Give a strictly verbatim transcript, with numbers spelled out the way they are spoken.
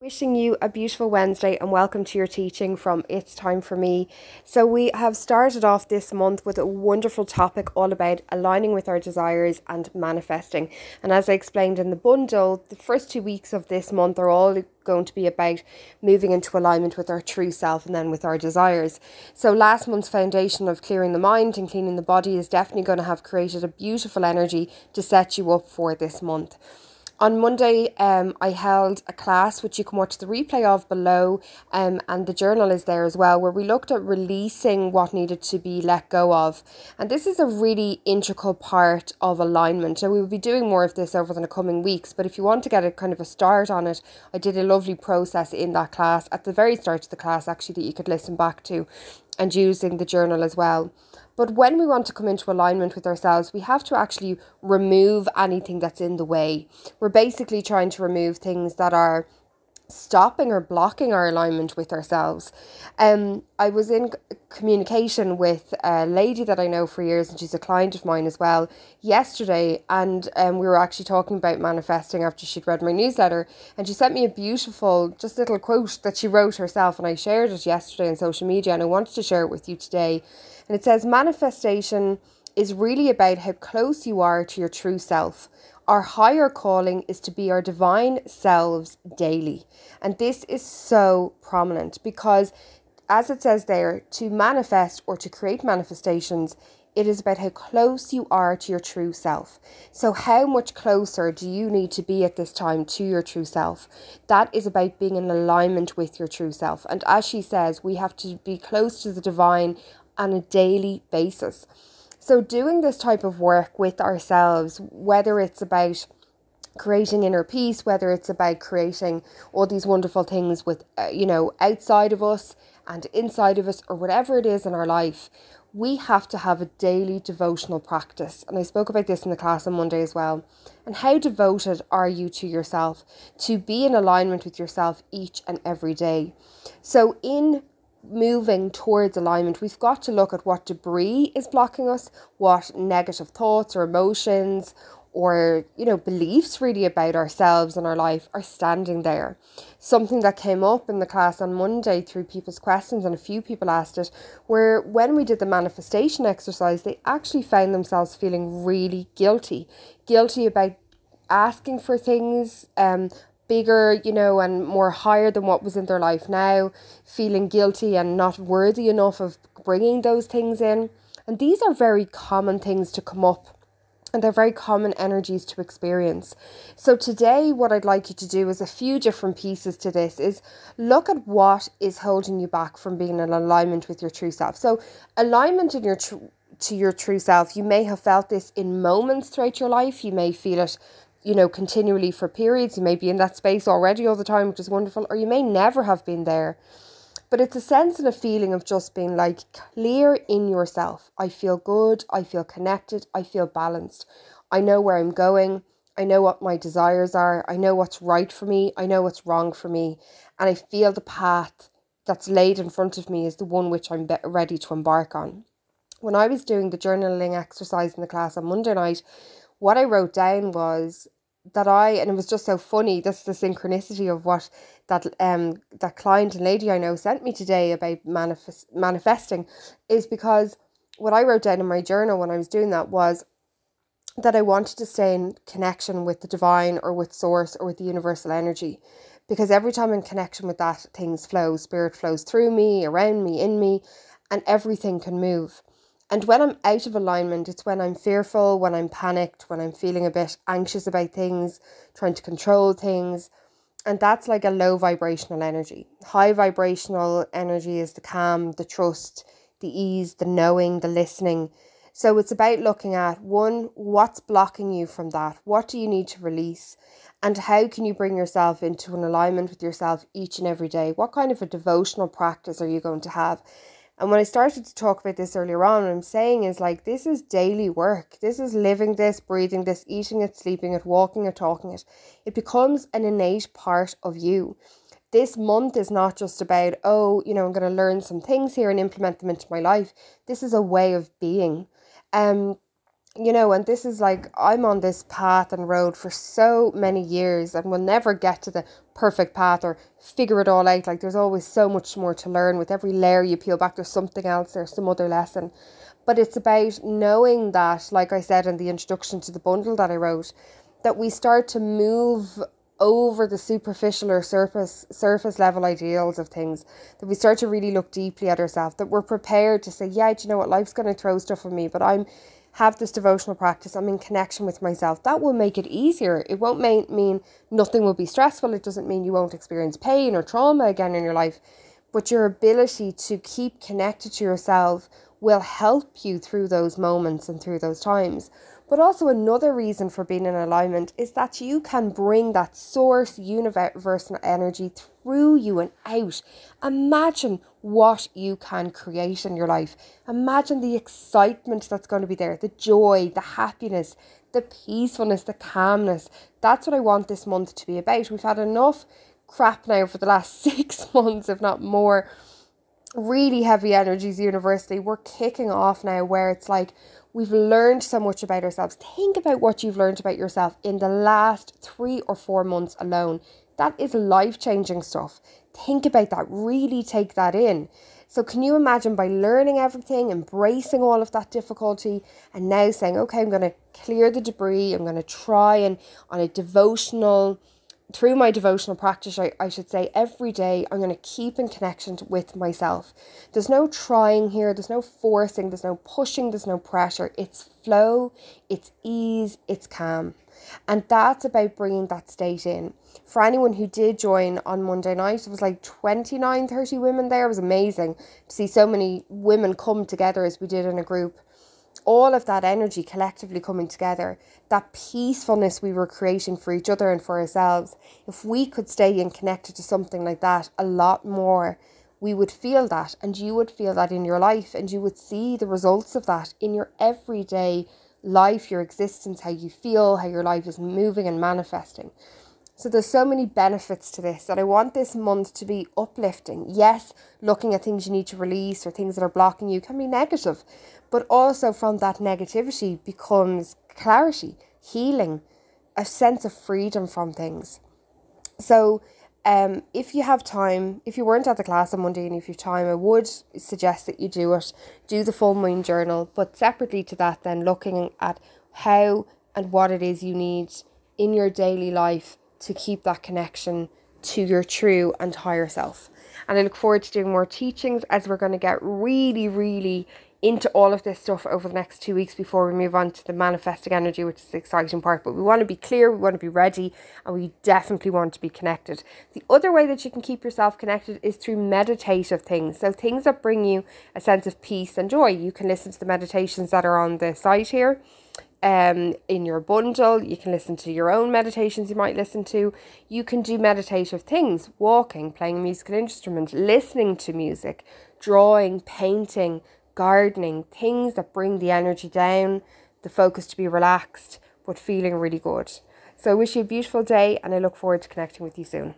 Wishing you a beautiful Wednesday and welcome to your teaching from It's Time for Me. So, we have started off this month with a wonderful topic all about aligning with our desires and manifesting. And as I explained in the bundle, the first two weeks of this month are all going to be about moving into alignment with our true self and then with our desires. So, last month's foundation of clearing the mind and cleaning the body is definitely going to have created a beautiful energy to set you up for this month. On Monday, um, I held a class which you can watch the replay of below, um, and the journal is there as well, where we looked at releasing what needed to be let go of. And this is a really integral part of alignment. So we will be doing more of this over the coming weeks, but if you want to get a kind of a start on it, I did a lovely process in that class, at the very start of the class actually, that you could listen back to, and using the journal as well. But when we want to come into alignment with ourselves, we have to actually remove anything that's in the way. We're basically trying to remove things that are stopping or blocking our alignment with ourselves. Um, I was in communication with a lady that I know for years, and she's a client of mine as well, yesterday, and um, we were actually talking about manifesting after she'd read my newsletter, and she sent me a beautiful, just little quote that she wrote herself, and I shared it yesterday on social media, and I wanted to share it with you today. And it says, manifestation is really about how close you are to your true self. Our higher calling is to be our divine selves daily. And this is so prominent because, as it says there, to manifest or to create manifestations, it is about how close you are to your true self. So how much closer do you need to be at this time to your true self? That is about being in alignment with your true self. And as she says, we have to be close to the divine on a daily basis. So doing this type of work with ourselves, whether it's about creating inner peace, whether it's about creating all these wonderful things with, uh, you know, outside of us and inside of us, or whatever it is in our life, we have to have a daily devotional practice. And I spoke about this in the class on Monday as well. And how devoted are you to yourself, to be in alignment with yourself each and every day? So in moving towards alignment, we've got to look at what debris is blocking us, what negative thoughts or emotions or, you know, beliefs really about ourselves and our life are standing there. Something that came up in the class on Monday through people's questions, and a few people asked it, where when we did the manifestation exercise, they actually found themselves feeling really guilty, guilty about asking for things, um, bigger, you know, and more higher than what was in their life now, feeling guilty and not worthy enough of bringing those things in. And these are very common things to come up, and they're very common energies to experience. So today, what I'd like you to do is a few different pieces to this is look at what is holding you back from being in alignment with your true self. So alignment in your tr- to your true self, you may have felt this in moments throughout your life. You may feel it, you know, continually for periods. You may be in that space already all the time, which is wonderful, or you may never have been there. But it's a sense and a feeling of just being like clear in yourself. I feel good, I feel connected, I feel balanced. I know where I'm going, I know what my desires are, I know what's right for me, I know what's wrong for me, and I feel the path that's laid in front of me is the one which I'm ready to embark on. When I was doing the journaling exercise in the class on Monday night, what I wrote down was that I, and it was just so funny, this the synchronicity of what that um that client and lady I know sent me today about manifest, manifesting, is because what I wrote down in my journal when I was doing that was that I wanted to stay in connection with the divine or with source or with the universal energy, because every time I'm in connection with that, things flow, spirit flows through me, around me, in me, and everything can move. And when I'm out of alignment, it's when I'm fearful, when I'm panicked, when I'm feeling a bit anxious about things, trying to control things. And that's like a low vibrational energy. High vibrational energy is the calm, the trust, the ease, the knowing, the listening. So it's about looking at, one, what's blocking you from that? What do you need to release? And how can you bring yourself into an alignment with yourself each and every day? What kind of a devotional practice are you going to have? And when I started to talk about this earlier on, what I'm saying is like, this is daily work. This is living this, breathing this, eating it, sleeping it, walking it, talking it. It becomes an innate part of you. This month is not just about, oh, you know, I'm going to learn some things here and implement them into my life. This is a way of being. Um, You know, and this is like, I'm on this path and road for so many years and will never get to the perfect path or figure it all out. Like, there's always so much more to learn. With every layer you peel back, there's something else, there's some other lesson. But it's about knowing that, like I said in the introduction to the bundle that I wrote, that we start to move over the superficial or surface surface level ideals of things, that we start to really look deeply at ourselves, that we're prepared to say, yeah, do you know what, life's going to throw stuff at me, but I'm have this devotional practice, I'm in connection with myself. That will make it easier. It won't may- mean nothing will be stressful. It doesn't mean you won't experience pain or trauma again in your life, but your ability to keep connected to yourself will help you through those moments and through those times. But also, another reason for being in alignment is that you can bring that source universal energy through you and out. Imagine what you can create in your life. Imagine the excitement that's going to be there, the joy, the happiness, the peacefulness, the calmness. That's what I want this month to be about. We've had enough crap now for the last six months, if not more, really heavy energies universally. We're kicking off now where it's like, we've learned so much about ourselves. Think about what you've learned about yourself in the last three or four months alone. That is life-changing stuff. Think about that. Really take that in. So can you imagine, by learning everything, embracing all of that difficulty, and now saying, okay, I'm going to clear the debris. I'm going to try and on a devotional through my devotional practice, I, I should say, every day, I'm going to keep in connection with myself. There's no trying here. There's no forcing. There's no pushing. There's no pressure. It's flow. It's ease. It's calm. And that's about bringing that state in. For anyone who did join on Monday night, it was like twenty-nine, thirty women there. It was amazing to see so many women come together as we did in a group. All of that energy collectively coming together, that peacefulness we were creating for each other and for ourselves. If we could stay in connected to something like that a lot more, we would feel that, and you would feel that in your life, and you would see the results of that in your everyday life, your existence, how you feel, how your life is moving and manifesting. So there's so many benefits to this that I want this month to be uplifting. Yes, looking at things you need to release or things that are blocking you can be negative, but also from that negativity becomes clarity, healing, a sense of freedom from things. So um, if you have time, if you weren't at the class on Monday and if you have time, I would suggest that you do it, do the full moon journal, but separately to that then looking at how and what it is you need in your daily life to keep that connection to your true and higher self. And I look forward to doing more teachings as we're going to get really, really into all of this stuff over the next two weeks before we move on to the manifesting energy, which is the exciting part. But we want to be clear, we want to be ready, and we definitely want to be connected. The other way that you can keep yourself connected is through meditative things. So things that bring you a sense of peace and joy. You can listen to the meditations that are on the site here. Um, in your bundle, you can listen to your own meditations you might listen to. You can do meditative things, walking, playing a musical instrument, listening to music, drawing, painting, gardening, things that bring the energy down, the focus to be relaxed, but feeling really good. So I wish you a beautiful day, and I look forward to connecting with you soon.